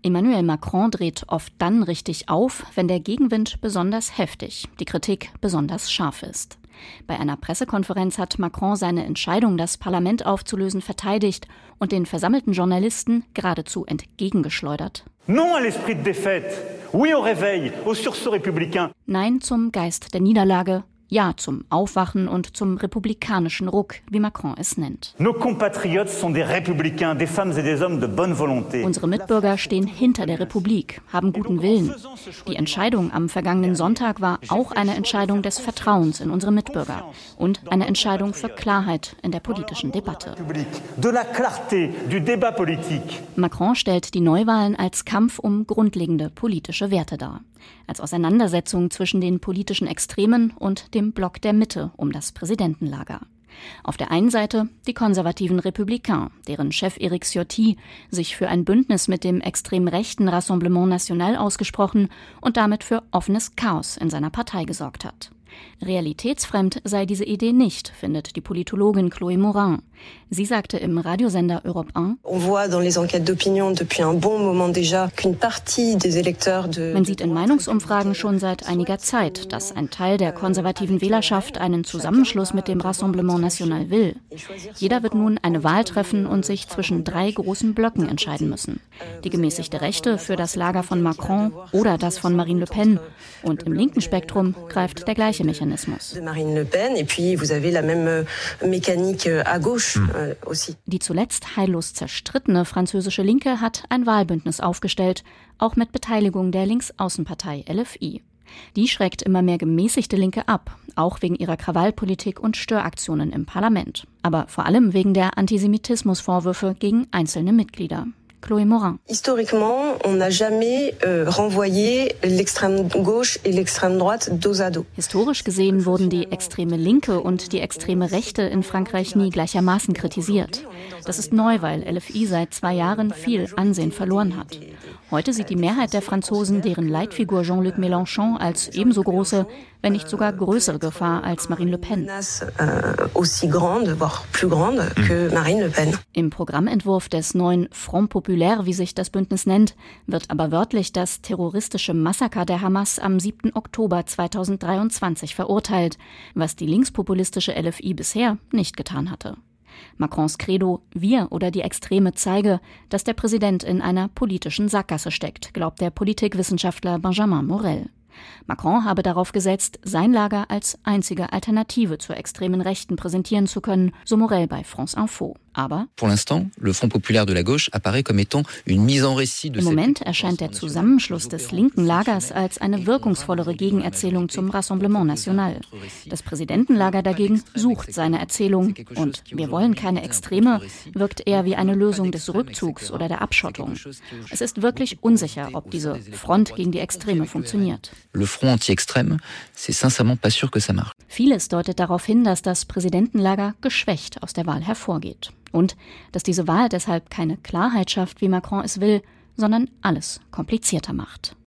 Emmanuel Macron dreht oft dann richtig auf, wenn der Gegenwind besonders heftig, die Kritik besonders scharf ist. Bei einer Pressekonferenz hat Macron seine Entscheidung, das Parlament aufzulösen, verteidigt und den versammelten Journalisten geradezu entgegengeschleudert. Non à l'esprit de défaite, oui au réveil, au sursaut républicain. Nein zum Geist der Niederlage, ja zum Aufwachen und zum republikanischen Ruck, wie Macron es nennt. Nos compatriotes sont des républicains, des femmes et des hommes de bonne volonté. Unsere Mitbürger stehen hinter der Republik, haben guten Willen. Die Entscheidung am vergangenen Sonntag war auch eine Entscheidung des Vertrauens in unsere Mitbürger und eine Entscheidung für Klarheit in der politischen Debatte. De la clarté du débat politique. Macron stellt die Neuwahlen als Kampf um grundlegende politische Werte dar. Als Auseinandersetzung zwischen den politischen Extremen und dem Block der Mitte um das Präsidentenlager. Auf der einen Seite die konservativen Républicains, deren Chef Éric Ciotti sich für ein Bündnis mit dem extrem rechten Rassemblement National ausgesprochen und damit für offenes Chaos in seiner Partei gesorgt hat. Realitätsfremd sei diese Idee nicht, findet die Politologin Chloé Morin. Sie sagte im Radiosender Europe 1, man sieht in Meinungsumfragen schon seit einiger Zeit, dass ein Teil der konservativen Wählerschaft einen Zusammenschluss mit dem Rassemblement National will. Jeder wird nun eine Wahl treffen und sich zwischen 3 großen Blöcken entscheiden müssen. Die gemäßigte Rechte für das Lager von Macron oder das von Marine Le Pen. Und im linken Spektrum greift der gleiche Mechanismus. Die zuletzt heillos zerstrittene französische Linke hat ein Wahlbündnis aufgestellt, auch mit Beteiligung der Linksaußenpartei LFI. Die schreckt immer mehr gemäßigte Linke ab, auch wegen ihrer Krawallpolitik und Störaktionen im Parlament. Aber vor allem wegen der Antisemitismusvorwürfe gegen einzelne Mitglieder. Chloé Morin. Historiquement, on n'a jamais renvoyé l'extrême gauche et l'extrême droite dos à dos. Historisch gesehen wurden die extreme Linke und die extreme Rechte in Frankreich nie gleichermaßen kritisiert. Das ist neu, weil LFI seit 2 Jahren viel Ansehen verloren hat. Heute sieht die Mehrheit der Franzosen deren Leitfigur Jean-Luc Mélenchon als ebenso große, wenn nicht sogar größere Gefahr als Marine Le Pen. Im Programmentwurf des neuen Front Populaire, wie sich das Bündnis nennt, wird aber wörtlich das terroristische Massaker der Hamas am 7. Oktober 2023 verurteilt, was die linkspopulistische LFI bisher nicht getan hatte. Macrons Credo, wir oder die Extreme, zeige, dass der Präsident in einer politischen Sackgasse steckt, glaubt der Politikwissenschaftler Benjamin Morel. Macron habe darauf gesetzt, sein Lager als einzige Alternative zur extremen Rechten präsentieren zu können, so Morel bei France Info. Aber Pour l'instant, le Front Populaire de la Gauche apparaît comme étant une mise en récit de im Moment erscheint der Zusammenschluss des linken Lagers als eine wirkungsvollere Gegenerzählung zum Rassemblement National. Das Präsidentenlager dagegen sucht seine Erzählung und wir wollen keine Extreme wirkt eher wie eine Lösung des Rückzugs oder der Abschottung. Es ist wirklich unsicher, ob diese Front gegen die Extreme funktioniert. Le Front anti-extrême, c'est sincèrement pas sûr que ça marche. Vieles deutet darauf hin, dass das Präsidentenlager geschwächt aus der Wahl hervorgeht. Und dass diese Wahl deshalb keine Klarheit schafft, wie Macron es will, sondern alles komplizierter macht.